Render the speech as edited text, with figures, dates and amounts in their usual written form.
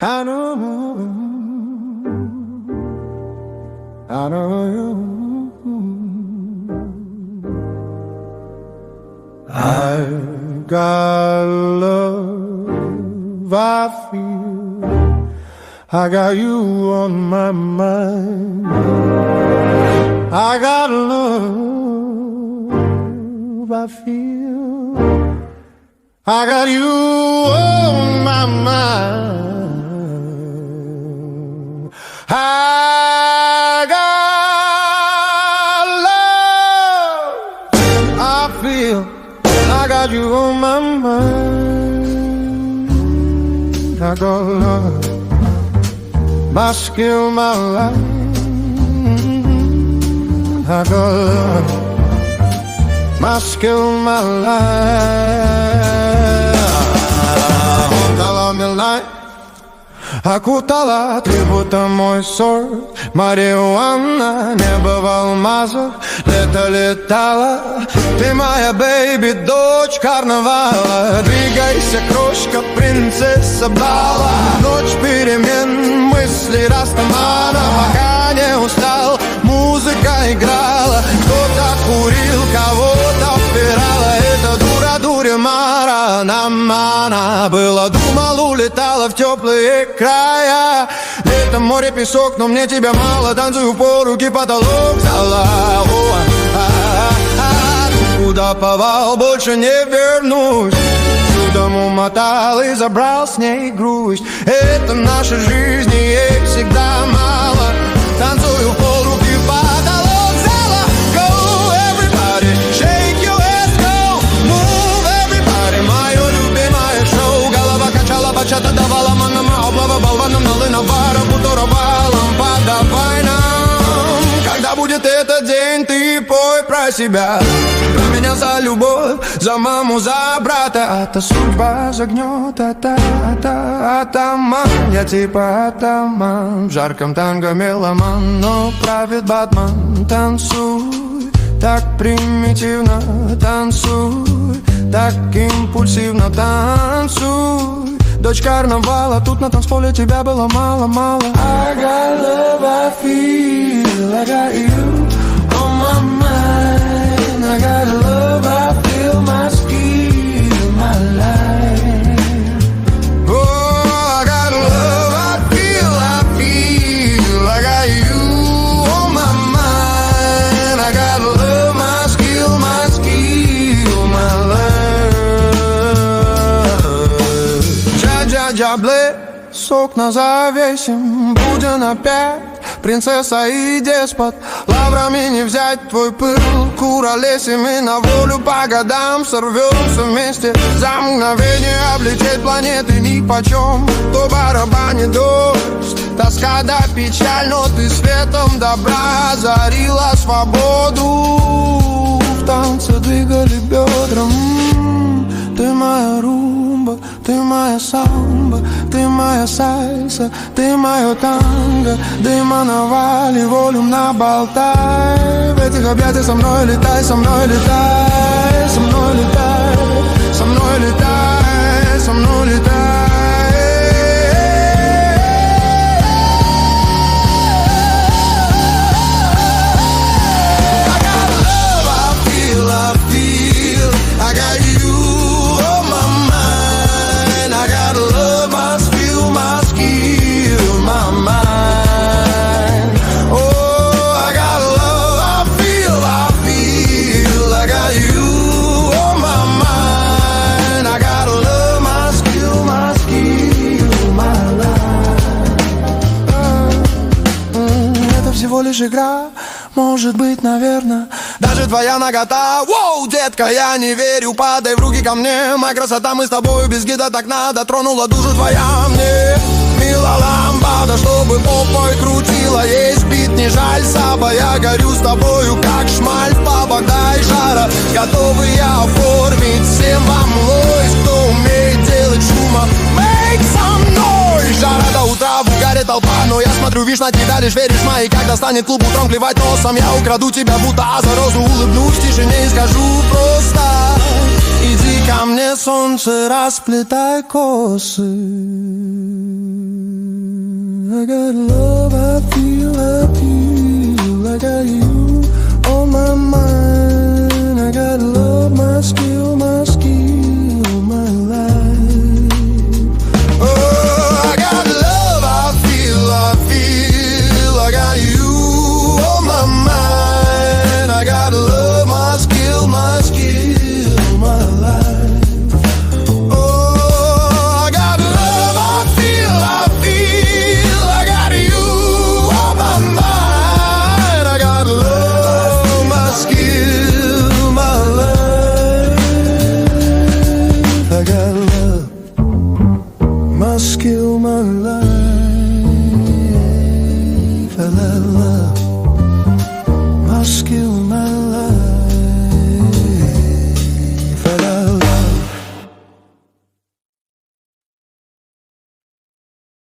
I know, I know. I got love, I feel I got you on my mind. I got love, I feel I got you on my mind. I got love, I feel I got you on my mind. I got love, my skill, my life. I got love, my skill, my life. Дала мне лай, окутала ты будто мой сорт. Мариуана, небо в алмазах, лето летало. Ты моя бэйби, дочь карнавала. Двигайся, крошка, принцесса бала. Ночь перемен, мысли растамана. Пока не устал, музыка играла. Кто-то курил, кого-то впирала. Это дура, дура, мара, намана. Было, думал, улетала в теплые края. Летом море, песок, но мне тебя мало. Танцую по руки, потолок зала. Куда повал, больше не вернусь. Чудом умотал и забрал с ней грусть. Это наша жизнь, и ей всегда мало. Танцую по руки, потолок зала. Go, everybody, shake your ass, go. Move, everybody, мое любимое шоу. Голова качала, бачата давала манам. Облава болваном, налына бара, бутуровала лампада. Давай нам, когда будет этот день, ты пой про себя. Про меня за любовь, за маму, за брата. А-то судьба загнет, атаман. Я типа атаман, в жарком танго меломан. Но правит батман. Танцуй, так примитивно, танцуй, так импульсивно, танцуй. Дочь карнавала, тут на танцполе тебя было мало-мало. I got love, I feel, I got you on my mind. I got love, I feel, my skill, my life. Oh, I got love, I feel, I got you on my mind. I got love, my skill, my life. Джа-джа-джа-бле, сок на завесим, будем опять. Принцесса и деспот, лаврами не взять твой пыл. Куролесим и на волю по годам сорвемся вместе. За мгновение облететь планеты нипочем. То барабанит дождь, тоска да печаль. Но ты светом добра озарила свободу. В танце двигали бедром. Ты моя румба, ты моя самба, ты моя сальса, ты мое танго. Дыма навали, волюм наболтай. В этих объятиях со мной летай, со мной летай, со мной летай, со мной летай, со мной летай. I got love, I feel, I got you. Лишь игра, может быть, наверное, даже твоя нагота. Воу, детка, я не верю, падай в руки ко мне. Моя красота, мы с тобою без гида, так надо. Тронула душу твоя мне. Мила ламбада, чтобы попой крутила. Есть бит, не жаль, саба. Я горю с тобою, как шмаль в пабах. Дай жара, готовы я оформить всем вам лойс. Кто умеет делать шума, make some noise. Жара до утра, в угаре толпа. Но я смотрю, видишь, на тебя лишь веришь мои. Когда станет клуб утром клевать носом, я украду тебя, будто за розу улыбнусь. В тишине и скажу просто: иди ко мне, солнце, расплетай косы. I got love, I feel I got you on my mind. I got love, my skill, my life. Oh, I got love, I feel I got you on my mind. I got love, my skill, my life. Oh, I got love, I feel I got you on my mind. I got love, my skill, my life. I got love, my skill, my life. I got love.